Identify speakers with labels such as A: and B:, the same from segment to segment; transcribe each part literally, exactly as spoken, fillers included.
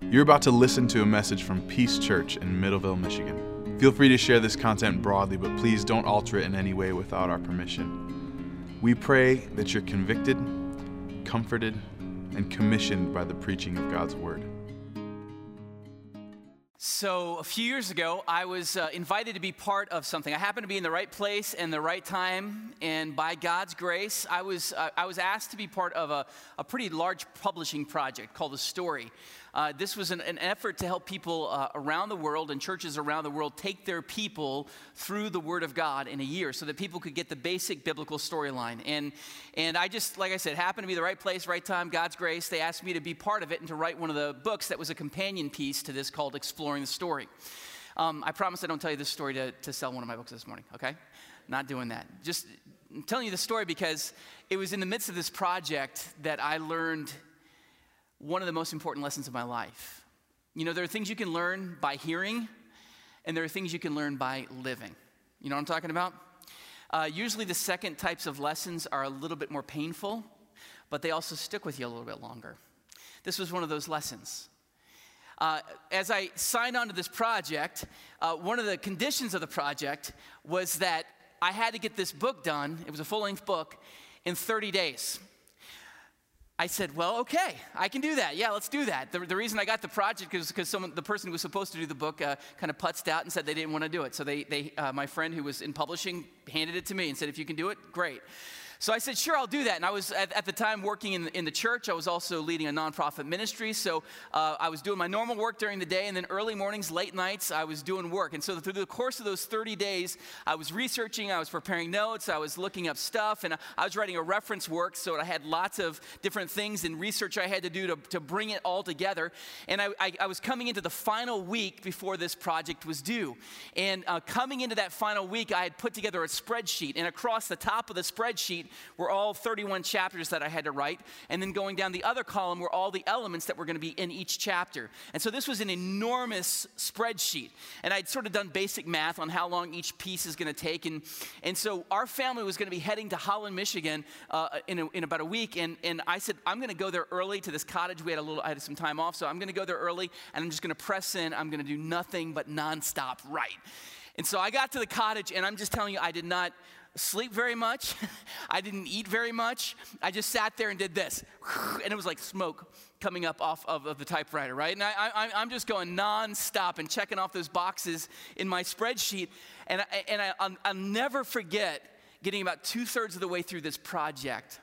A: You're about to listen to a message from Peace Church in Middleville, Michigan. Feel free to share this content broadly, but please don't alter it in any way without our permission. We pray that you're convicted, comforted, and commissioned by the preaching of God's Word.
B: So a few years ago, I was uh, invited to be part of something. I happened to be in the right place and the right time, and by God's grace, I was uh, I was asked to be part of a, a pretty large publishing project called The Story. Uh, this was an, an effort to help people uh, around the world and churches around the world take their people through the Word of God in a year so that people could get the basic biblical storyline. And and I just, like I said, happened to be the right place, right time, God's grace. They asked me to be part of it and to write one of the books that was a companion piece to this called Exploring the Story. Um, I promise I don't tell you this story to, to sell one of my books this morning, okay? Not doing that. Just I'm telling you the story because it was in the midst of this project that I learned one of the most important lessons of my life. You know, there are things you can learn by hearing, and there are things you can learn by living. You know what I'm talking about? Uh, usually the second types of lessons are a little bit more painful, but they also stick with you a little bit longer. This was one of those lessons. Uh, as I signed on to this project, uh, one of the conditions of the project was that I had to get this book done, it was a full-length book, in thirty days. I said, well, okay, I can do that. Yeah, let's do that. The, the reason I got the project is because someone, the person who was supposed to do the book uh, kind of putzed out and said they didn't want to do it. So they, they, uh, my friend who was in publishing handed it to me and said, if you can do it, great. So I said, sure, I'll do that. And I was, at, at the time, working in, in the church. I was also leading a nonprofit ministry. So uh, I was doing my normal work during the day, and then early mornings, late nights, I was doing work. And so through the course of those thirty days, I was researching, I was preparing notes, I was looking up stuff, and I was writing a reference work, so I had lots of different things and research I had to do to, to bring it all together. And I, I, I was coming into the final week before this project was due. And uh, coming into that final week, I had put together a spreadsheet, and across the top of the spreadsheet were all thirty-one chapters that I had to write, and then going down the other column were all the elements that were going to be in each chapter. And so this was an enormous spreadsheet, and I'd sort of done basic math on how long each piece is going to take, and, and so our family was going to be heading to Holland, Michigan uh, in, a, in about a week, and, and I said, I'm going to go there early to this cottage. We had a little, I had some time off, so I'm going to go there early, and I'm just going to press in. I'm going to do nothing but nonstop write. And so I got to the cottage, and I'm just telling you, I did not sleep very much. I didn't eat very much. I just sat there and did this. And it was like smoke coming up off of, of the typewriter, right? And I, I, I'm just going nonstop and checking off those boxes in my spreadsheet. And, I, and I, I'll, I'll never forget getting about two-thirds of the way through this project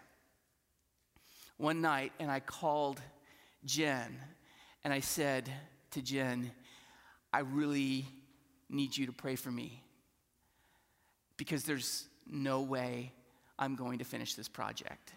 B: one night, and I called Jen, and I said to Jen, I really need you to pray for me because there's no way I'm going to finish this project.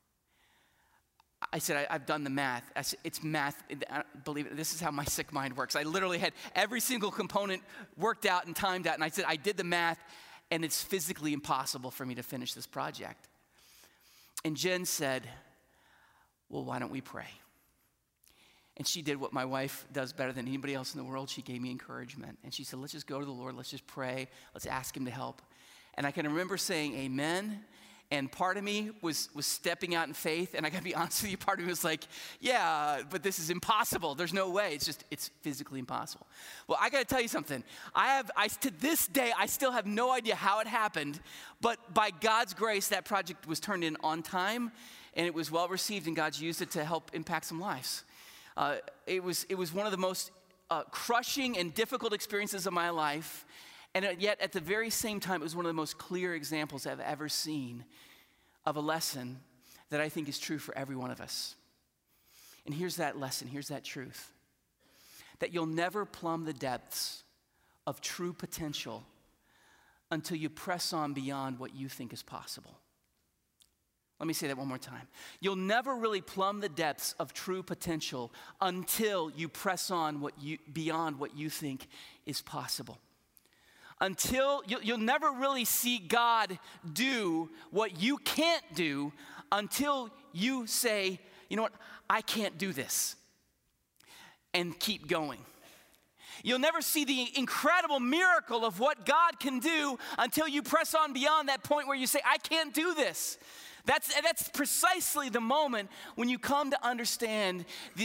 B: I said, I, I've done the math. I said, it's math. I believe it. This is how my sick mind works. I literally had every single component worked out and timed out. And I said, I did the math, and it's physically impossible for me to finish this project. And Jen said, well, why don't we pray? And she did what my wife does better than anybody else in the world. She gave me encouragement. And she said, let's just go to the Lord. Let's just pray. Let's ask him to help. And I can remember saying amen, and part of me was, was stepping out in faith, and I gotta be honest with you, part of me was like, yeah, but this is impossible. There's no way. It's just, it's physically impossible. Well, I gotta tell you something. I have, I, to this day, I still have no idea how it happened, but by God's grace, that project was turned in on time, and it was well received, and God's used it to help impact some lives. Uh, it was, it was one of the most uh, crushing and difficult experiences of my life. And yet, at the very same time, it was one of the most clear examples I've ever seen of a lesson that I think is true for every one of us. And here's that lesson, here's that truth. That you'll never plumb the depths of true potential until you press on beyond what you think is possible. Let me say that one more time. You'll never really plumb the depths of true potential until you press on what you, beyond what you think is possible. Until you, you'll never really see God do what you can't do until you say, you know what, I can't do this, and keep going. You'll never see the incredible miracle of what God can do until you press on beyond that point where you say, I can't do this. That's, that's precisely the moment when you come to understand the, the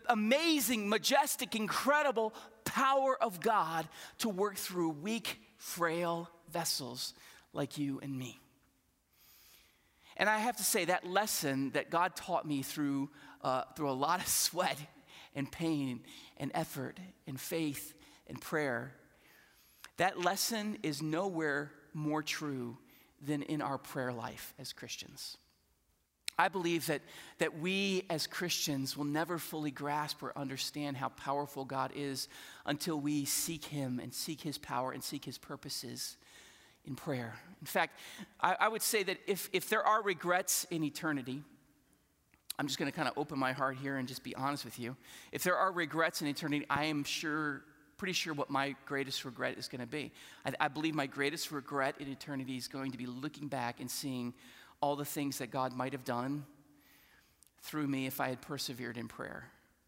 B: amazing, majestic, incredible power of God to work through weak, frail vessels like you and me. And I have to say, that lesson that God taught me through, uh, through a lot of sweat and pain and effort and faith and prayer, that lesson is nowhere more true than in our prayer life as Christians. I believe that, that we as Christians will never fully grasp or understand how powerful God is until we seek him and seek his power and seek his purposes in prayer. In fact, I, I would say that if, if there are regrets in eternity, I'm just going to kind of open my heart here and just be honest with you. If there are regrets in eternity, I am sure, pretty sure what my greatest regret is going to be. I, I believe my greatest regret in eternity is going to be looking back and seeing all the things that God might have done through me if I had persevered in prayer.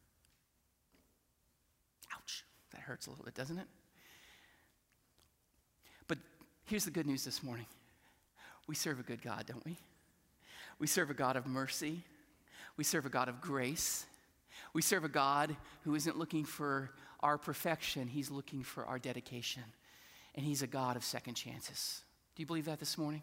B: Ouch, that hurts a little bit, doesn't it? But here's the good news this morning. We serve a good God, don't we? We serve a God of mercy. We serve a God of grace. We serve a God who isn't looking for our perfection. He's looking for our dedication. And he's a God of second chances. Do you believe that this morning?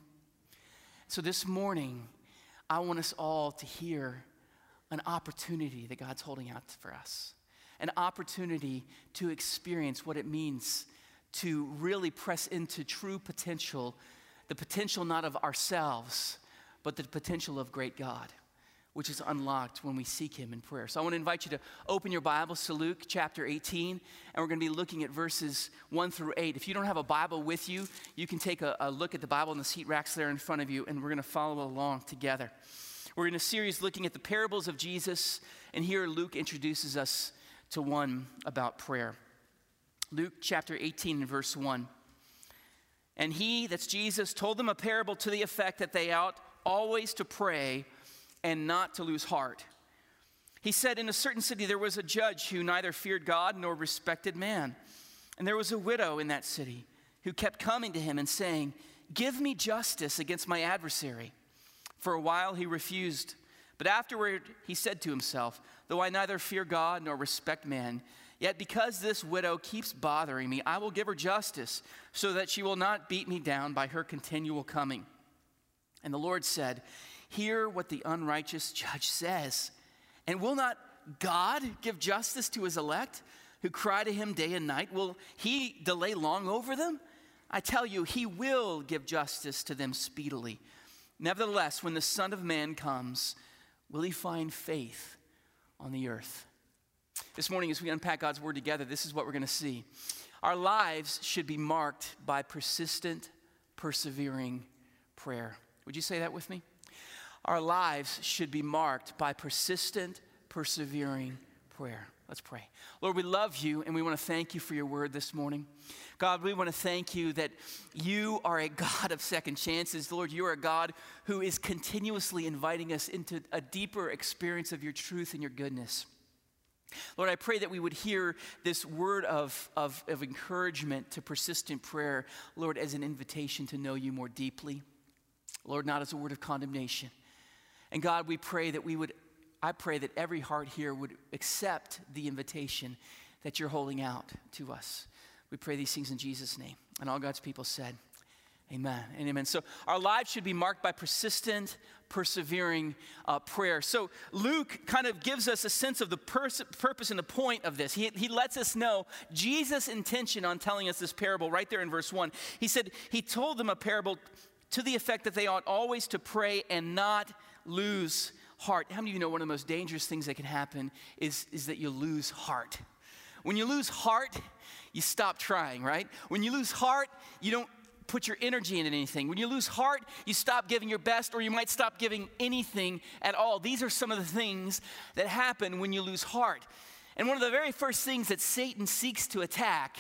B: So this morning, I want us all to hear an opportunity that God's holding out for us. An opportunity to experience what it means to really press into true potential, the potential not of ourselves, but the potential of great God, which is unlocked when we seek him in prayer. So I want to invite you to open your Bibles to Luke chapter eighteen, and we're going to be looking at verses one through eight. If you don't have a Bible with you, you can take a, a look at the Bible in the seat racks there in front of you, and we're going to follow along together. We're in a series looking at the parables of Jesus, and here Luke introduces us to one about prayer. Luke chapter eighteen and verse one. And he, that's Jesus, told them a parable to the effect that they ought always to pray and not to lose heart. He said, in a certain city there was a judge who neither feared God nor respected man. And there was a widow in that city who kept coming to him and saying, give me justice against my adversary. For a while he refused, but afterward he said to himself, though I neither fear God nor respect man, yet because this widow keeps bothering me, I will give her justice so that she will not beat me down by her continual coming. And the Lord said, hear what the unrighteous judge says. And will not God give justice to his elect who cry to him day and night? Will he delay long over them? I tell you, he will give justice to them speedily. Nevertheless, when the Son of Man comes, will he find faith on the earth? This morning, as we unpack God's word together, this is what we're going to see. Our lives should be marked by persistent, persevering prayer. Would you say that with me? Our lives should be marked by persistent, persevering prayer. Let's pray. Lord, we love you and we want to thank you for your word this morning. God, we want to thank you that you are a God of second chances. Lord, you are a God who is continuously inviting us into a deeper experience of your truth and your goodness. Lord, I pray that we would hear this word of, of, of encouragement to persistent prayer, Lord, as an invitation to know you more deeply. Lord, not as a word of condemnation. And God, we pray that we would, I pray that every heart here would accept the invitation that you're holding out to us. We pray these things in Jesus' name. And all God's people said, amen and amen. So our lives should be marked by persistent, persevering uh, prayer. So Luke kind of gives us a sense of the pers- purpose and the point of this. He, he lets us know Jesus' intention on telling us this parable right there in verse one. He said, he told them a parable to the effect that they ought always to pray and not lose heart. How many of you know one of the most dangerous things that can happen is, is that you lose heart? When you lose heart, you stop trying, right? When you lose heart, you don't put your energy into anything. When you lose heart, you stop giving your best, or you might stop giving anything at all. These are some of the things that happen when you lose heart. And one of the very first things that Satan seeks to attack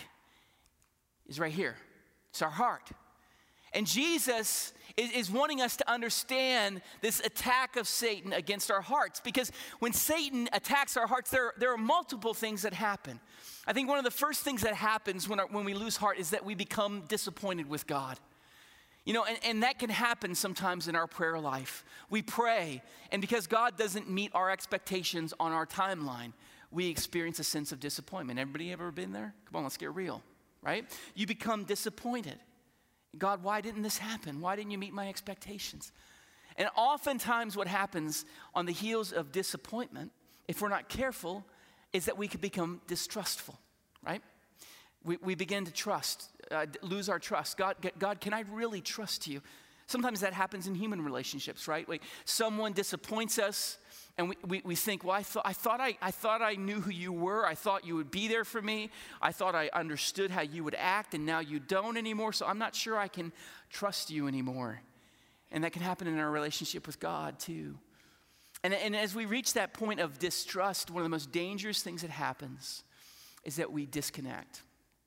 B: is right here. It's our heart. And Jesus is, is wanting us to understand this attack of Satan against our hearts. Because when Satan attacks our hearts, there, there are multiple things that happen. I think one of the first things that happens when, our, when we lose heart is that we become disappointed with God. You know, and, and that can happen sometimes in our prayer life. We pray, and because God doesn't meet our expectations on our timeline, we experience a sense of disappointment. Everybody ever been there? Come on, let's get real, right? You become disappointed. God, why didn't this happen? Why didn't you meet my expectations? And oftentimes what happens on the heels of disappointment, if we're not careful, is that we could become distrustful, right? We, we begin to trust, uh, lose our trust. God, God, can I really trust you? Sometimes that happens in human relationships, right? Like someone disappoints us, and we, we, we think, well, I, th- I, thought I, I thought I knew who you were. I thought you would be there for me. I thought I understood how you would act, and now you don't anymore, so I'm not sure I can trust you anymore. And that can happen in our relationship with God, too. And, and as we reach that point of distrust, one of the most dangerous things that happens is that we disconnect.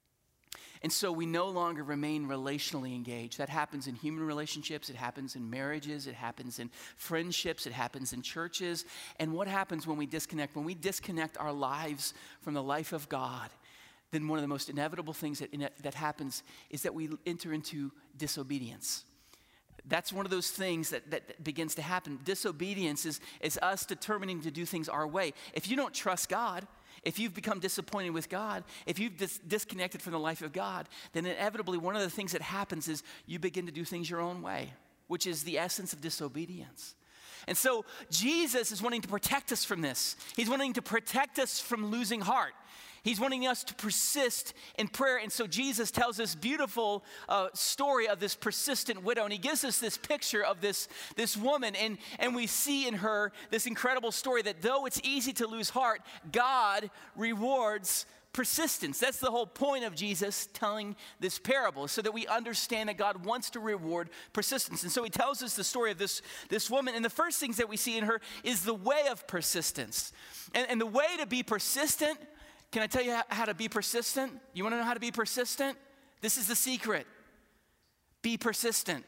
B: And so we no longer remain relationally engaged. That happens in human relationships, it happens in marriages, it happens in friendships, it happens in churches. And what happens when we disconnect? When we disconnect our lives from the life of God, then one of the most inevitable things that, that happens is that we enter into disobedience. That's one of those things that, that begins to happen. Disobedience is, is us determining to do things our way. If you don't trust God, if you've become disappointed with God, if you've dis- disconnected from the life of God, then inevitably one of the things that happens is you begin to do things your own way, which is the essence of disobedience. And so Jesus is wanting to protect us from this. He's wanting to protect us from losing heart. He's wanting us to persist in prayer. And so Jesus tells this beautiful uh, story of this persistent widow. And he gives us this picture of this, this woman. And, and we see in her this incredible story that though it's easy to lose heart, God rewards persistence. That's the whole point of Jesus telling this parable, so that we understand that God wants to reward persistence. And so he tells us the story of this, this woman. And the first things that we see in her is the way of persistence. And, and the way to be persistent, can I tell you how to be persistent? You want to know how to be persistent? This is the secret. Be persistent.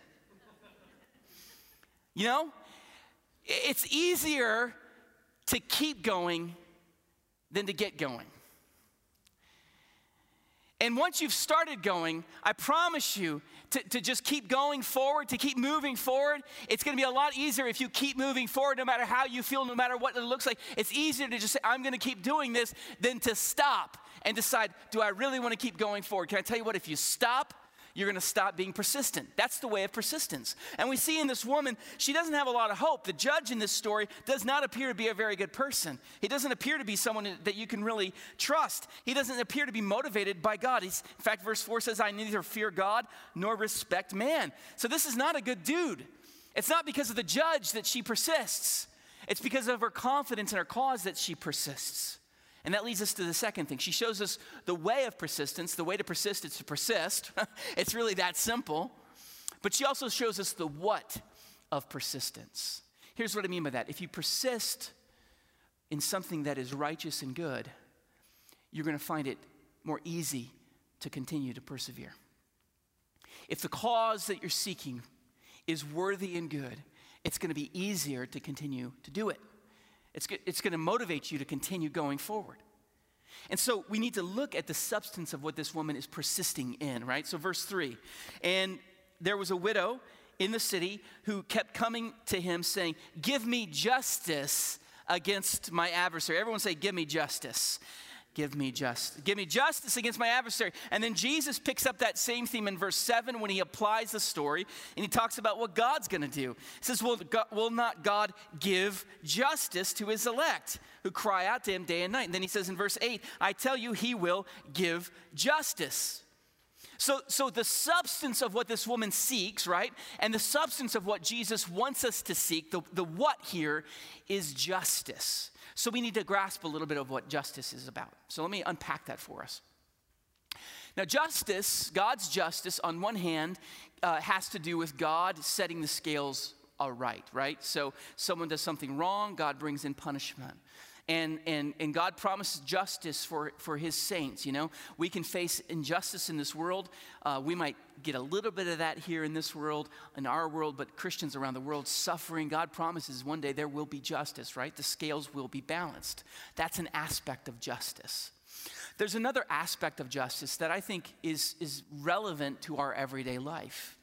B: You know, it's easier to keep going than to get going. And once you've started going, I promise you to, to just keep going forward, to keep moving forward. It's going to be a lot easier if you keep moving forward, no matter how you feel, no matter what it looks like. It's easier to just say, I'm going to keep doing this, than to stop and decide, do I really want to keep going forward? Can I tell you what? If you stop, you're going to stop being persistent. That's the way of persistence. And we see in this woman, she doesn't have a lot of hope. The judge in this story does not appear to be a very good person. He doesn't appear to be someone that you can really trust. He doesn't appear to be motivated by God. He's, in fact, verse four says, I neither fear God nor respect man. So this is not a good dude. It's not because of the judge that she persists. It's because of her confidence in her cause that she persists. And that leads us to the second thing. She shows us the way of persistence. The way to persist is to persist. It's really that simple. But she also shows us the what of persistence. Here's what I mean by that. If you persist in something that is righteous and good, you're going to find it more easy to continue to persevere. If the cause that you're seeking is worthy and good, it's going to be easier to continue to do it. It's, it's going to motivate you to continue going forward. And so we need to look at the substance of what this woman is persisting in, right? So verse three, and there was a widow in the city who kept coming to him saying, give me justice against my adversary. Everyone say, give me justice. Give me just, give me justice against my adversary. And then Jesus picks up that same theme in verse seven when he applies the story, and he talks about what God's going to do. He says, well, God, will not God give justice to his elect who cry out to him day and night? And then he says in verse eight, I tell you, he will give justice. So, so the substance of what this woman seeks, right, and the substance of what Jesus wants us to seek, the, the what here is justice. So we need to grasp a little bit of what justice is about. So let me unpack that for us. Now, justice, God's justice, on one hand, uh, has to do with God setting the scales aright, right? So someone does something wrong, God brings in punishment. And, and, and God promises justice for, for his saints, you know. We can face injustice in this world. Uh, we might get a little bit of that here in this world, in our world, but Christians around the world suffering. God promises one day there will be justice, right? The scales will be balanced. That's an aspect of justice. There's another aspect of justice that I think is, is relevant to our everyday life.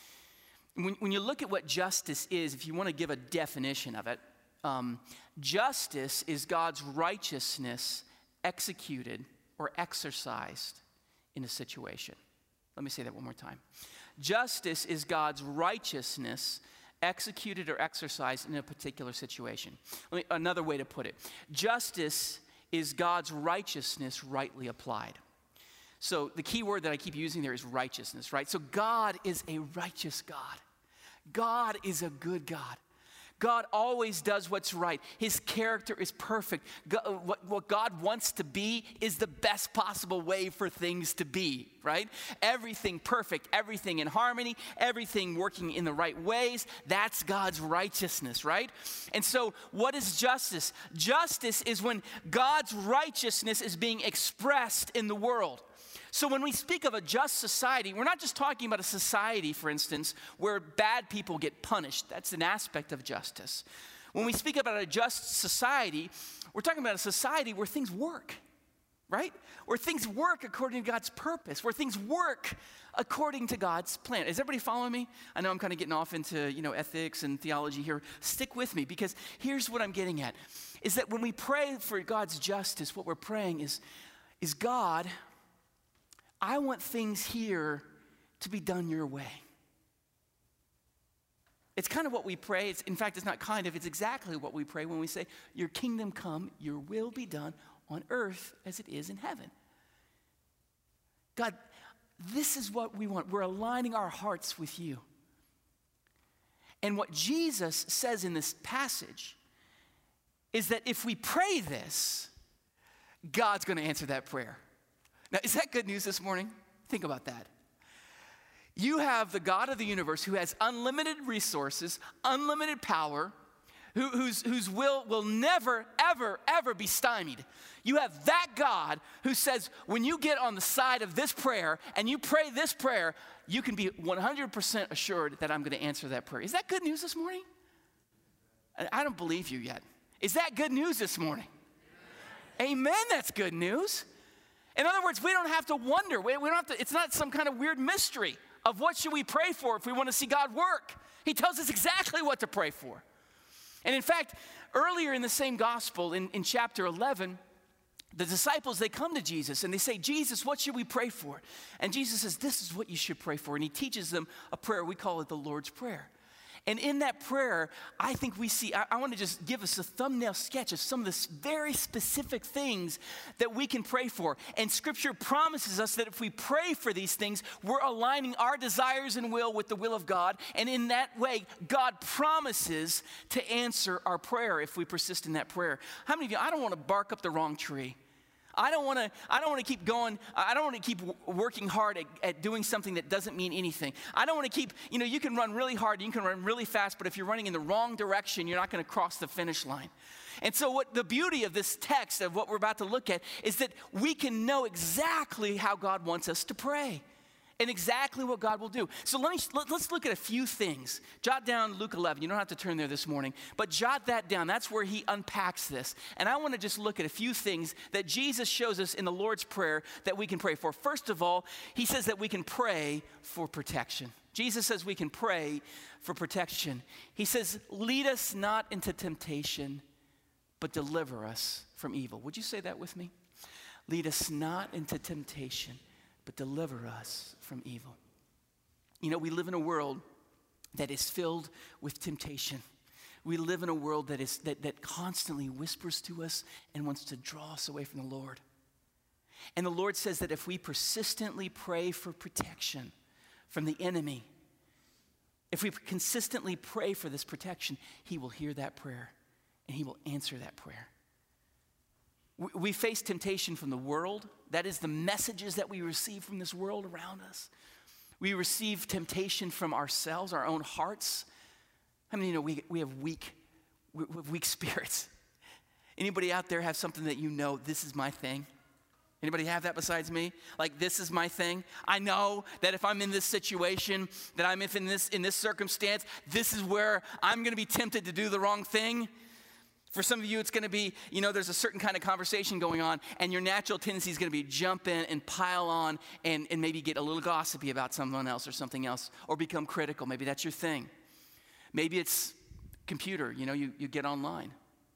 B: When, when you look at what justice is, if you want to give a definition of it, Um, justice is God's righteousness executed or exercised in a situation. Let me say that one more time. Justice is God's righteousness executed or exercised in a particular situation. Let me, another way to put it. Justice is God's righteousness rightly applied. So the key word that I keep using there is righteousness, right? So God is a righteous God. God is a good God. God always does what's right. His character is perfect. God, what, what God wants to be is the best possible way for things to be, right? Everything perfect, everything in harmony, everything working in the right ways. That's God's righteousness, right? And so what is justice? Justice is when God's righteousness is being expressed in the world. So when we speak of a just society, we're not just talking about a society, for instance, where bad people get punished. That's an aspect of justice. When we speak about a just society, we're talking about a society where things work, right? Where things work according to God's purpose, where things work according to God's plan. Is everybody following me? I know I'm kind of getting off into, you know, ethics and theology here. Stick with me, because here's what I'm getting at, is that when we pray for God's justice, what we're praying is, is God, I want things here to be done your way. It's kind of what we pray. It's, in fact, it's not kind of, it's exactly what we pray when we say, your kingdom come, your will be done on earth as it is in heaven. God, this is what we want. We're aligning our hearts with you. And what Jesus says in this passage is that if we pray this, God's going to answer that prayer. Now, is that good news this morning? Think about that. You have the God of the universe who has unlimited resources, unlimited power, who, whose, whose will will never, ever, ever be stymied. You have that God who says, when you get on the side of this prayer and you pray this prayer, you can be one hundred percent assured that I'm going to answer that prayer. Is that good news this morning? I don't believe you yet. Is that good news this morning? Amen, that's good news. In other words, we don't have to wonder. We, we don't have to, it's not some kind of weird mystery of what should we pray for if we want to see God work. He tells us exactly what to pray for. And in fact, earlier in the same gospel, in, in chapter eleven, the disciples, they come to Jesus and they say, Jesus, what should we pray for? And Jesus says, this is what you should pray for. And he teaches them a prayer. We call it the Lord's Prayer. And in that prayer, I think we see, I, I want to just give us a thumbnail sketch of some of the very specific things that we can pray for. And Scripture promises us that if we pray for these things, we're aligning our desires and will with the will of God. And in that way, God promises to answer our prayer if we persist in that prayer. How many of you, I don't want to bark up the wrong tree. I don't want to I don't want to keep going. I don't want to keep working hard at, at doing something that doesn't mean anything. I don't want to keep, you know, you can run really hard, you can run really fast, but if you're running in the wrong direction, you're not going to cross the finish line. And so what the beauty of this text, of what we're about to look at, is that we can know exactly how God wants us to pray and exactly what God will do. So let me, let, let's look at a few things. Jot down Luke eleven. You don't have to turn there this morning, but jot that down. That's where he unpacks this. And I want to just look at a few things that Jesus shows us in the Lord's Prayer that we can pray for. First of all, he says that we can pray for protection. Jesus says we can pray for protection. He says, lead us not into temptation, but deliver us from evil. Would you say that with me? Lead us not into temptation, but deliver us from evil. You know, we live in a world that is filled with temptation. We live in a world that is that, that constantly whispers to us and wants to draw us away from the Lord. And the Lord says that if we persistently pray for protection from the enemy, if we consistently pray for this protection, he will hear that prayer and he will answer that prayer. We face temptation from the world. That is the messages that we receive from this world around us. We receive temptation from ourselves, our own hearts. How many of you know we, we have weak, we have weak spirits? Anybody out there have something that you know, this is my thing? Anybody have that besides me? Like, this is my thing. I know that if I'm in this situation, that I'm if in this in this circumstance, this is where I'm going to be tempted to do the wrong thing. For some of you, it's going to be, you know, there's a certain kind of conversation going on, and your natural tendency is going to be jump in and pile on and, and maybe get a little gossipy about someone else or something else, or become critical. Maybe that's your thing. Maybe it's computer, you know, you, you get online.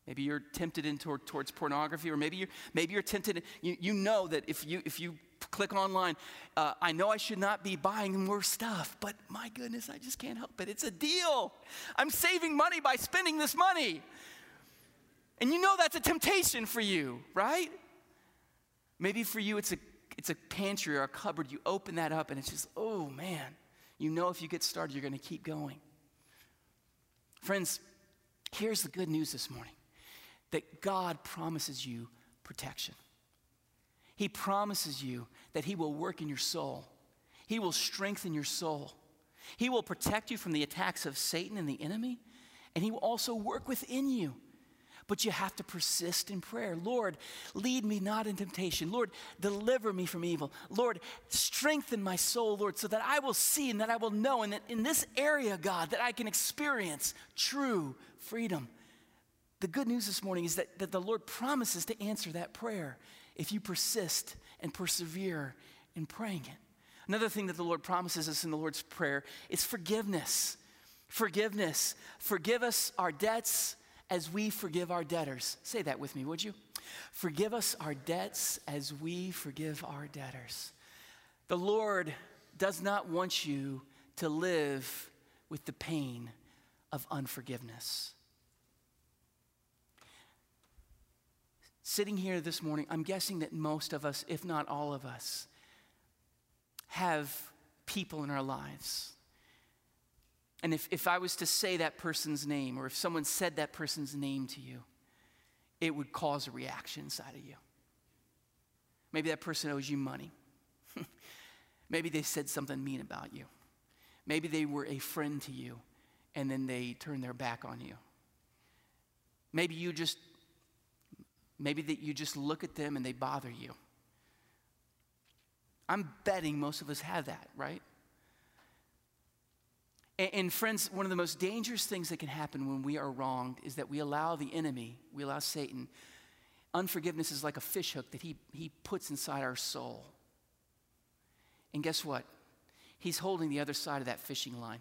B: Maybe you're tempted in toward, towards pornography, or maybe you're, maybe you're tempted, you, you know that if you, if you click online, uh, I know I should not be buying more stuff, but my goodness, I just can't help it. It's a deal. I'm saving money by spending this money. And you know that's a temptation for you, right? Maybe for you it's a, it's a pantry or a cupboard. You open that up and it's just, oh man. You know if you get started, you're going to keep going. Friends, here's the good news this morning. That God promises you protection. He promises you that he will work in your soul. He will strengthen your soul. He will protect you from the attacks of Satan and the enemy, and he will also work within you. But you have to persist in prayer. Lord, lead me not in temptation. Lord, deliver me from evil. Lord, strengthen my soul, Lord, so that I will see and that I will know, and that in this area, God, that I can experience true freedom. The good news this morning is that, that the Lord promises to answer that prayer if you persist and persevere in praying it. Another thing that the Lord promises us in the Lord's Prayer is forgiveness. Forgiveness. Forgive us our debts as we forgive our debtors. Say that with me, would you? Forgive us our debts as we forgive our debtors. The Lord does not want you to live with the pain of unforgiveness. Sitting here this morning, I'm guessing that most of us, if not all of us, have people in our lives. And if, if I was to say that person's name, or if someone said that person's name to you, it would cause a reaction inside of you. Maybe that person owes you money. Maybe they said something mean about you. Maybe they were a friend to you, and then they turned their back on you. Maybe you just Maybe that you just look at them and they bother you. I'm betting most of us have that, right? And, and friends, one of the most dangerous things that can happen when we are wronged is that we allow the enemy, we allow Satan. Unforgiveness is like a fish hook that he, he puts inside our soul. And guess what? He's holding the other side of that fishing line.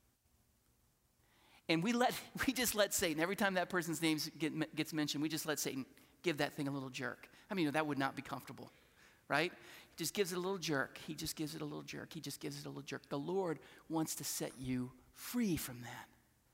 B: And we let we just let Satan, every time that person's name get, gets mentioned, we just let Satan give that thing a little jerk. I mean, you know, that would not be comfortable, right? He just gives it a little jerk. He just gives it a little jerk. He just gives it a little jerk. The Lord wants to set you free from that.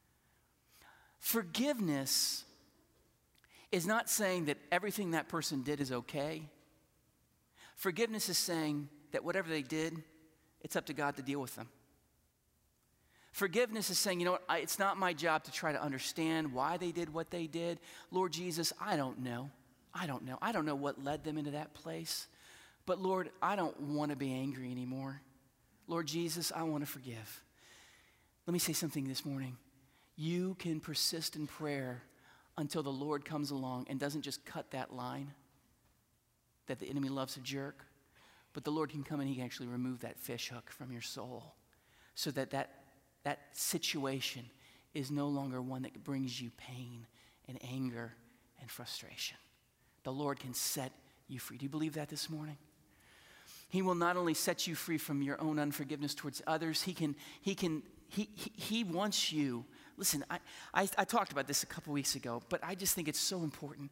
B: Forgiveness is not saying that everything that person did is okay. Forgiveness is saying that whatever they did, it's up to God to deal with them. Forgiveness is saying, you know what, I, it's not my job to try to understand why they did what they did. Lord Jesus, I don't know. I don't know. I don't know what led them into that place. But Lord, I don't want to be angry anymore. Lord Jesus, I want to forgive. Let me say something this morning. You can persist in prayer until the Lord comes along and doesn't just cut that line that the enemy loves to jerk, but the Lord can come and he can actually remove that fish hook from your soul so that that That situation is no longer one that brings you pain and anger and frustration. The Lord can set you free. Do you believe that this morning? He will not only set you free from your own unforgiveness towards others, he can, he can, he, he, he wants you. Listen, I, I, I talked about this a couple weeks ago, but I just think it's so important.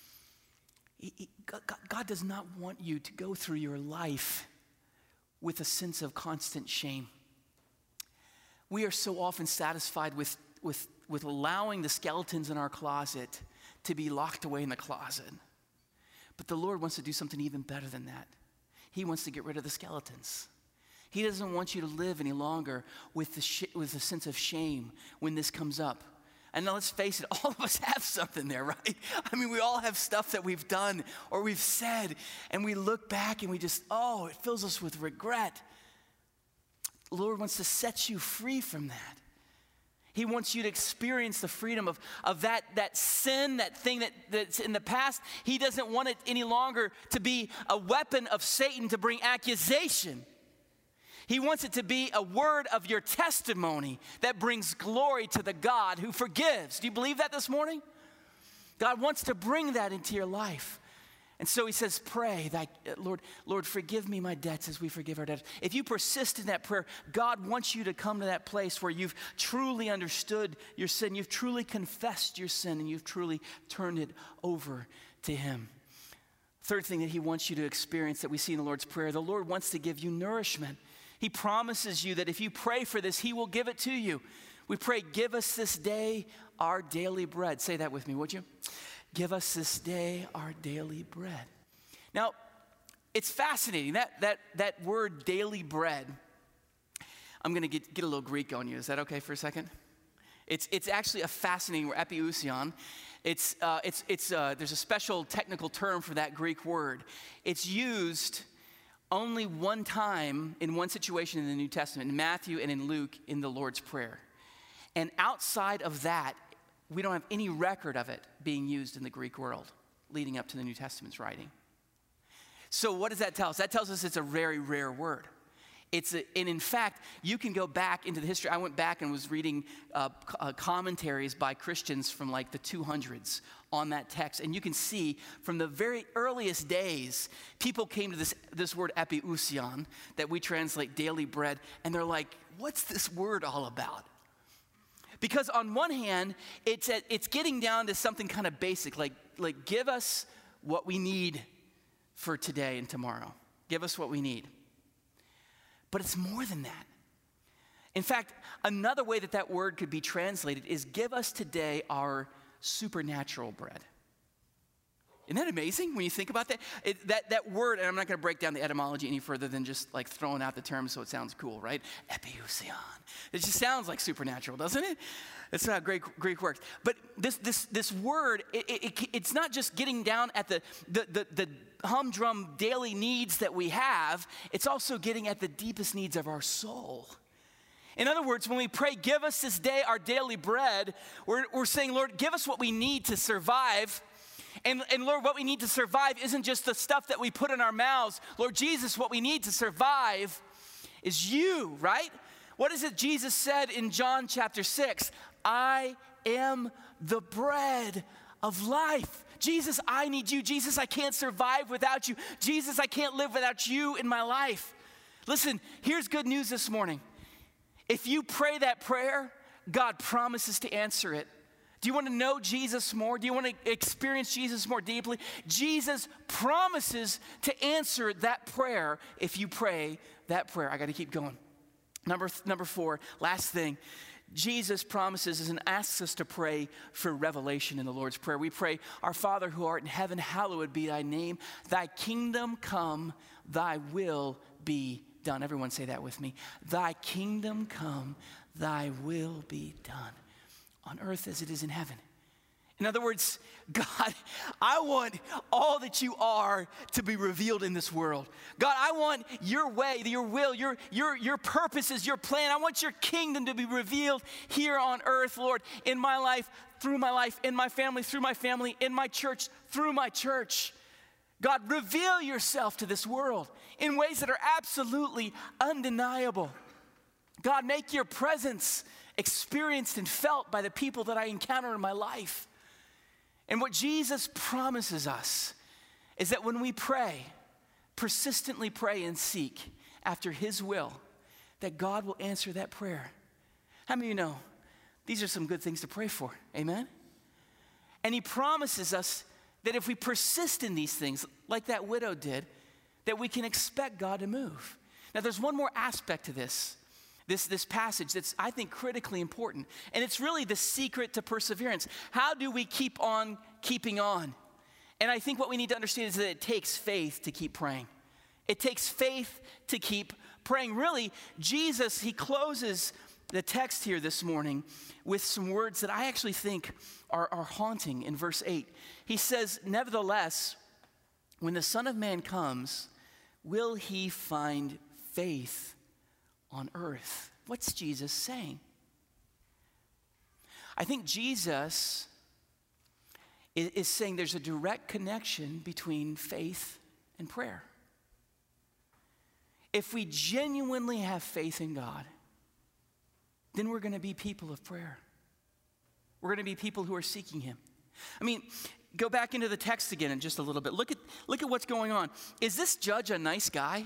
B: He, he, God, God does not want you to go through your life with a sense of constant shame. We are so often satisfied with, with, with allowing the skeletons in our closet to be locked away in the closet. But the Lord wants to do something even better than that. He wants to get rid of the skeletons. He doesn't want you to live any longer with the sh- with a sense of shame when this comes up. And now let's face it, all of us have something there, right? I mean, we all have stuff that we've done or we've said, and we look back and we just, oh, it fills us with regret. The Lord wants to set you free from that. He wants you to experience the freedom of, of that, that sin, that thing that, that's in the past. He doesn't want it any longer to be a weapon of Satan to bring accusation. He wants it to be a word of your testimony that brings glory to the God who forgives. Do you believe that this morning? God wants to bring that into your life. And so he says, pray, thy, Lord, Lord, forgive me my debts as we forgive our debtors. If you persist in that prayer, God wants you to come to that place where you've truly understood your sin, you've truly confessed your sin, and you've truly turned it over to him. Third thing that he wants you to experience that we see in the Lord's Prayer, the Lord wants to give you nourishment. He promises you that if you pray for this, he will give it to you. We pray, give us this day our daily bread. Say that with me, would you? Give us this day our daily bread. Now, it's fascinating. That, that, that word daily bread, I'm going to get, get a little Greek on you. Is that okay for a second? It's, it's actually a fascinating word, epiousion. It's, uh, it's, it's, uh, there's a special technical term for that Greek word. It's used only one time in one situation in the New Testament, in Matthew and in Luke, in the Lord's Prayer. And outside of that, we don't have any record of it being used in the Greek world leading up to the New Testament's writing. So what does that tell us? That tells us it's a very rare word. It's a, and in fact, you can go back into the history. I went back and was reading uh, uh, commentaries by Christians from like the two hundreds on that text. And you can see from the very earliest days, people came to this, this word epiousion that we translate daily bread. And they're like, what's this word all about? Because on one hand, it's, a, it's getting down to something kind of basic, like, like give us what we need for today and tomorrow. Give us what we need. But it's more than that. In fact, another way that that word could be translated is give us today our supernatural bread. Isn't that amazing when you think about that? It, that, that word, and I'm not going to break down the etymology any further than just like throwing out the term so it sounds cool, right? Epiousion. It just sounds like supernatural, doesn't it? That's how Greek, Greek works. But this, this, this word, it, it, it's not just getting down at the, the, the, the humdrum daily needs that we have. It's also getting at the deepest needs of our soul. In other words, when we pray, give us this day our daily bread, we're, we're saying, Lord, give us what we need to survive. And, and Lord, what we need to survive isn't just the stuff that we put in our mouths. Lord Jesus, what we need to survive is you, right? What is it Jesus said in John chapter six? I am the bread of life. Jesus, I need you. Jesus, I can't survive without you. Jesus, I can't live without you in my life. Listen, here's good news this morning. If you pray that prayer, God promises to answer it. Do you want to know Jesus more? Do you want to experience Jesus more deeply? Jesus promises to answer that prayer if you pray that prayer. I got to keep going. Number, number four, last thing. Jesus promises and asks us to pray for revelation in the Lord's Prayer. We pray, our Father who art in heaven, hallowed be thy name. Thy kingdom come, thy will be done. Everyone say that with me. Thy kingdom come, thy will be done on earth as it is in heaven. In other words, God, I want all that you are to be revealed in this world. God, I want your way, your will, your, your, your purposes, your plan. I want your kingdom to be revealed here on earth, Lord, in my life, through my life, in my family, through my family, in my church, through my church. God, reveal yourself to this world in ways that are absolutely undeniable. God, make your presence experienced and felt by the people that I encounter in my life. And what Jesus promises us is that when we pray, persistently pray and seek after his will, that God will answer that prayer. How many of you know these are some good things to pray for? Amen? And he promises us that if we persist in these things, like that widow did, that we can expect God to move. Now, there's one more aspect to this. This, this passage that's, I think, critically important. And it's really the secret to perseverance. How do we keep on keeping on? And I think what we need to understand is that it takes faith to keep praying. It takes faith to keep praying. Really, Jesus, he closes the text here this morning with some words that I actually think are, are haunting in verse eight. He says, nevertheless, when the Son of Man comes, will he find faith on earth? What's Jesus saying? I think Jesus is, is saying there's a direct connection between faith and prayer. If we genuinely have faith in God, then we're going to be people of prayer. We're going to be people who are seeking him. I mean, go back into the text again in just a little bit. Look at, look at what's going on. Is this judge a nice guy?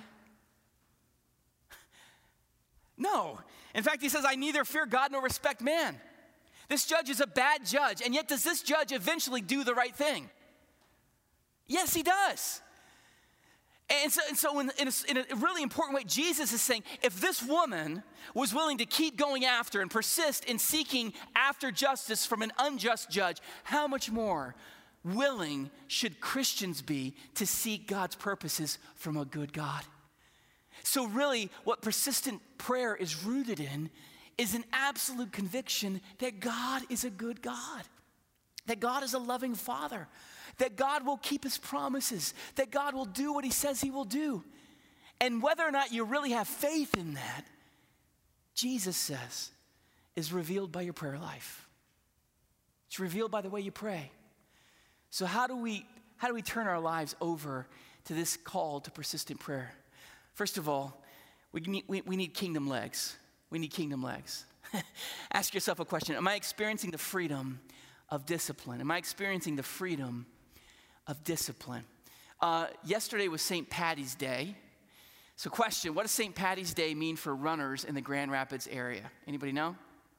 B: No. In fact, he says, I neither fear God nor respect man. This judge is a bad judge, and yet does this judge eventually do the right thing? Yes, he does. And so, and so in, in, a, in a really important way, Jesus is saying, if this woman was willing to keep going after and persist in seeking after justice from an unjust judge, how much more willing should Christians be to seek God's purposes from a good God? So really, what persistent prayer is rooted in is an absolute conviction that God is a good God, that God is a loving Father, that God will keep his promises, that God will do what he says he will do. And whether or not you really have faith in that, Jesus says, is revealed by your prayer life. It's revealed by the way you pray. So how do we, how do we turn our lives over to this call to persistent prayer? First of all, we need, we, we need kingdom legs. We need kingdom legs. Ask yourself a question. Am I experiencing the freedom of discipline? Am I experiencing the freedom of discipline? Uh, yesterday was Saint Patty's Day. So question, what does Saint Patty's Day mean for runners in the Grand Rapids area? Anybody know?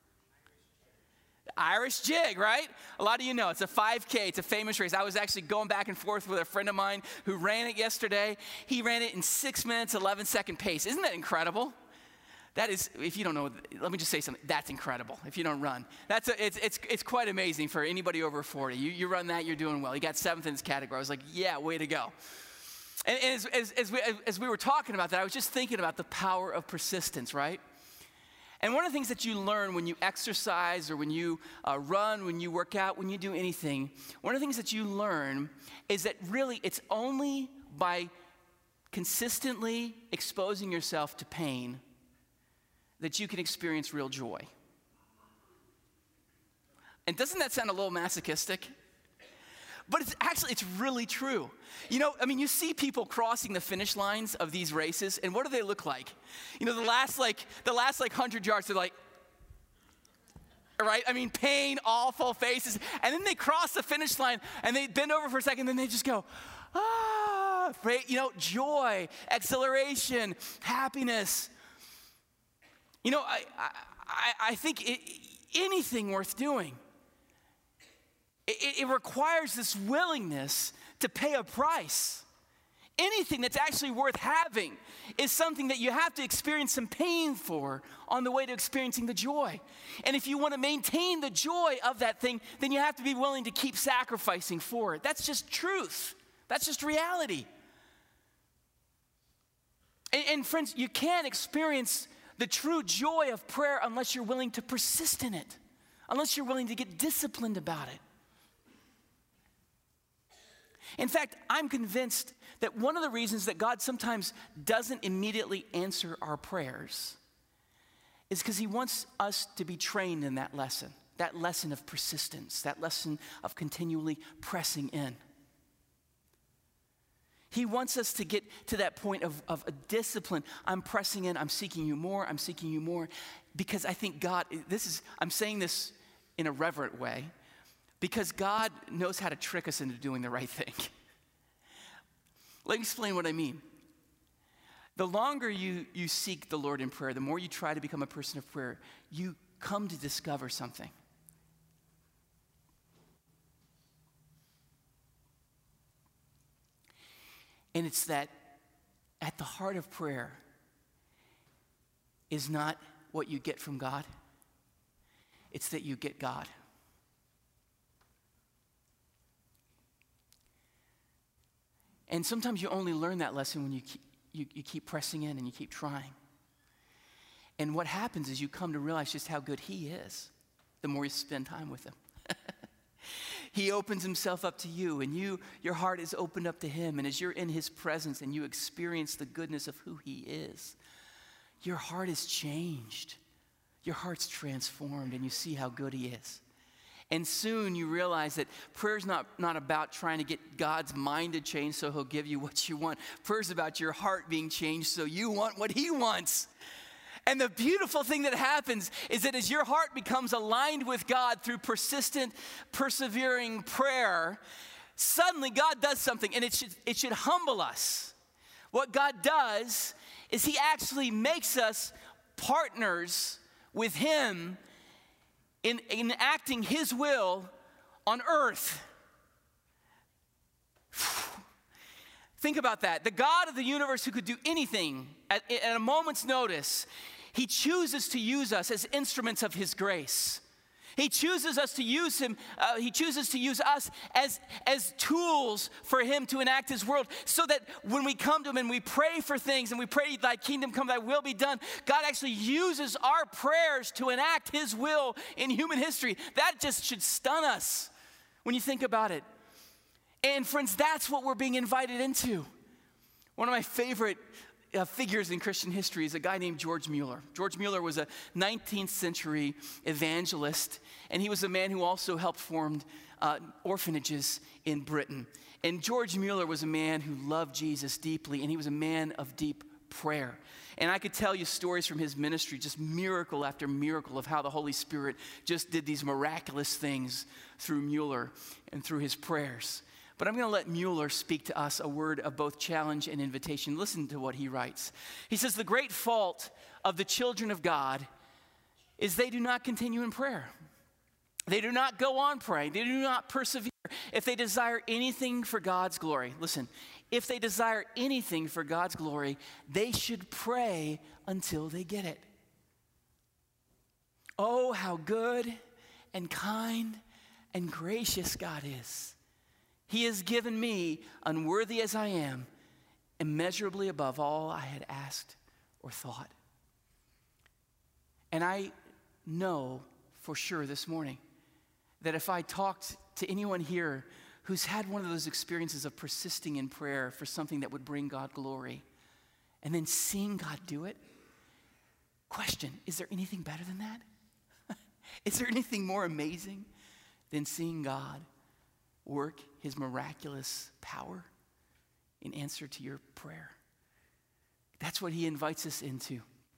B: Irish jig, right? A lot of you know. It's a five K. It's a famous race. I was actually going back and forth with a friend of mine who ran it yesterday. He ran it in six minutes, eleven second pace. Isn't that incredible? That is, if you don't know, let me just say something. That's incredible. If you don't run, that's a, it's it's it's quite amazing for anybody over forty. You you run that, you're doing well. You got seventh in this category. I was like, yeah, way to go. And, and as, as as we as we were talking about that, I was just thinking about the power of persistence, right? And one of the things that you learn when you exercise or when you uh, run, when you work out, when you do anything, one of the things that you learn is that really it's only by consistently exposing yourself to pain that you can experience real joy. And doesn't that sound a little masochistic? But it's actually, it's really true. You know, I mean, you see people crossing the finish lines of these races, and what do they look like? You know, the last like, the last like hundred yards, they're like, right? I mean, pain, awful faces. And then they cross the finish line, and they bend over for a second, and then they just go, ah, right? You know, joy, exhilaration, happiness. You know, I, I, I think it, anything worth doing, It, it requires this willingness to pay a price. Anything that's actually worth having is something that you have to experience some pain for on the way to experiencing the joy. And if you want to maintain the joy of that thing, then you have to be willing to keep sacrificing for it. That's just truth. That's just reality. And, and friends, you can't experience the true joy of prayer unless you're willing to persist in it, unless you're willing to get disciplined about it. In fact, I'm convinced that one of the reasons that God sometimes doesn't immediately answer our prayers is because he wants us to be trained in that lesson, that lesson of persistence, that lesson of continually pressing in. He wants us to get to that point of, of a discipline. I'm pressing in, I'm seeking you more, I'm seeking you more, because I think God, this is, I'm saying this in a reverent way, because God knows how to trick us into doing the right thing. Let me explain what I mean. The longer you, you seek the Lord in prayer, the more you try to become a person of prayer, you come to discover something. And it's that at the heart of prayer is not what you get from God. It's that you get God. And sometimes you only learn that lesson when you keep, you, you keep pressing in and you keep trying. And what happens is you come to realize just how good he is the more you spend time with him. He opens himself up to you, and you, your heart is opened up to him. And as you're in his presence and you experience the goodness of who he is, your heart is changed. Your heart's transformed, and you see how good he is. And soon you realize that prayer's not, not about trying to get God's mind to change so he'll give you what you want. Prayer's about your heart being changed so you want what he wants. And the beautiful thing that happens is that as your heart becomes aligned with God through persistent, persevering prayer, suddenly God does something, and it should, it should humble us. What God does is he actually makes us partners with him in, in acting his will on earth. Think about that. The God of the universe who could do anything at, at a moment's notice, he chooses to use us as instruments of his grace. He chooses us to use him, uh, he chooses to use us as, as tools for him to enact his world, so that when we come to him and we pray for things and we pray, thy kingdom come, thy will be done, God actually uses our prayers to enact his will in human history. That just should stun us when you think about it. And friends, that's what we're being invited into. One of my favorite Uh, figures in Christian history is a guy named George Mueller. George Mueller was a nineteenth century evangelist, and he was a man who also helped form uh, orphanages in Britain. And George Mueller was a man who loved Jesus deeply, and he was a man of deep prayer. And I could tell you stories from his ministry, just miracle after miracle of how the Holy Spirit just did these miraculous things through Mueller and through his prayers. But I'm going to let Mueller speak to us a word of both challenge and invitation. Listen to what he writes. He says, the great fault of the children of God is they do not continue in prayer. They do not go on praying. They do not persevere. If they desire anything for God's glory, listen, if they desire anything for God's glory, they should pray until they get it. Oh, how good and kind and gracious God is. He has given me, unworthy as I am, immeasurably above all I had asked or thought. And I know for sure this morning that if I talked to anyone here who's had one of those experiences of persisting in prayer for something that would bring God glory, and then seeing God do it, question, is there anything better than that? Is there anything more amazing than seeing God work his miraculous power in answer to your prayer? That's what he invites us into.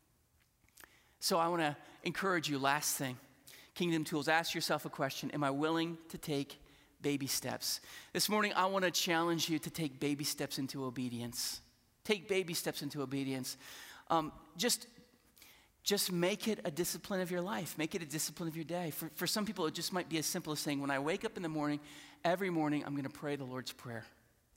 B: So I want to encourage you, last thing, Kingdom Tools, ask yourself a question. Am I willing to take baby steps? This morning, I want to challenge you to take baby steps into obedience. Take baby steps into obedience. Um, just Just make it a discipline of your life. Make it a discipline of your day. For, for some people, it just might be as simple as saying, when I wake up in the morning, every morning I'm going to pray the Lord's Prayer.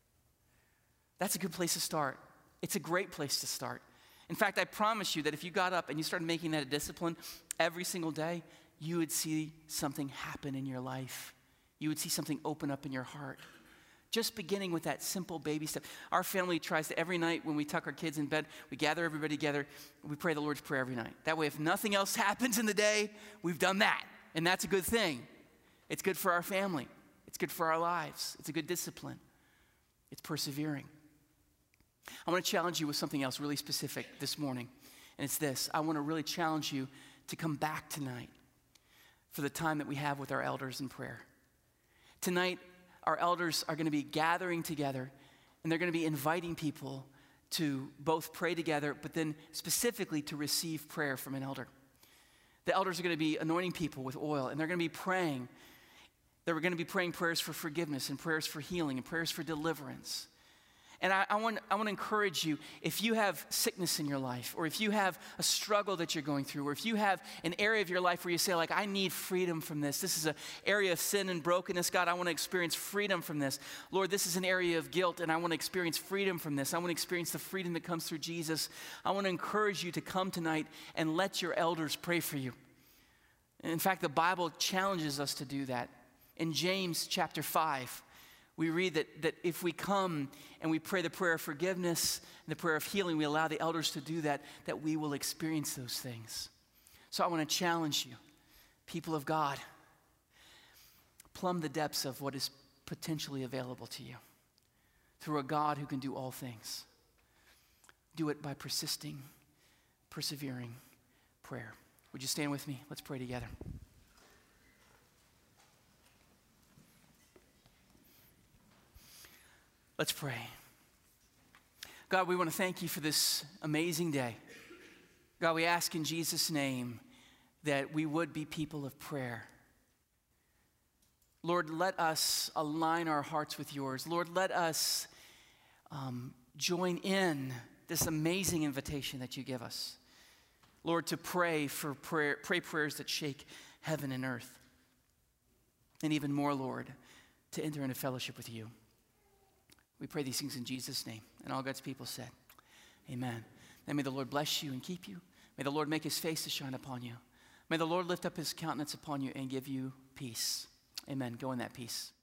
B: That's a good place to start. It's a great place to start. In fact, I promise you that if you got up and you started making that a discipline every single day, you would see something happen in your life. You would see something open up in your heart. Just beginning with that simple baby step. Our family tries to, every night when we tuck our kids in bed, we gather everybody together, we pray the Lord's Prayer every night. That way, if nothing else happens in the day, we've done that. And that's a good thing. It's good for our family. It's good for our lives. It's a good discipline. It's persevering. I want to challenge you with something else really specific this morning. And it's this. I want to really challenge you to come back tonight for the time that we have with our elders in prayer. Tonight, our elders are going to be gathering together, and they're going to be inviting people to both pray together, but then specifically to receive prayer from an elder. The elders are going to be anointing people with oil, and they're going to be praying. They're going to be praying prayers for forgiveness and prayers for healing and prayers for deliverance. And I, I, want, I want to encourage you, if you have sickness in your life, or if you have a struggle that you're going through, or if you have an area of your life where you say, like, I need freedom from this. This is an area of sin and brokenness. God, I want to experience freedom from this. Lord, this is an area of guilt, and I want to experience freedom from this. I want to experience the freedom that comes through Jesus. I want to encourage you to come tonight and let your elders pray for you. And in fact, the Bible challenges us to do that. In James chapter five, we read that, that if we come and we pray the prayer of forgiveness and the prayer of healing, we allow the elders to do that, that we will experience those things. So I want to challenge you, people of God, plumb the depths of what is potentially available to you through a God who can do all things. Do it by persisting, persevering prayer. Would you stand with me? Let's pray together. Let's pray. God, we want to thank you for this amazing day. God, we ask in Jesus' name that we would be people of prayer. Lord, let us align our hearts with yours. Lord, let us um, join in this amazing invitation that you give us. Lord, to pray for prayer, pray prayers that shake heaven and earth. And even more, Lord, to enter into fellowship with you. We pray these things in Jesus' name. And all God's people said, amen. Then may the Lord bless you and keep you. May the Lord make his face to shine upon you. May the Lord lift up his countenance upon you and give you peace. Amen. Go in that peace.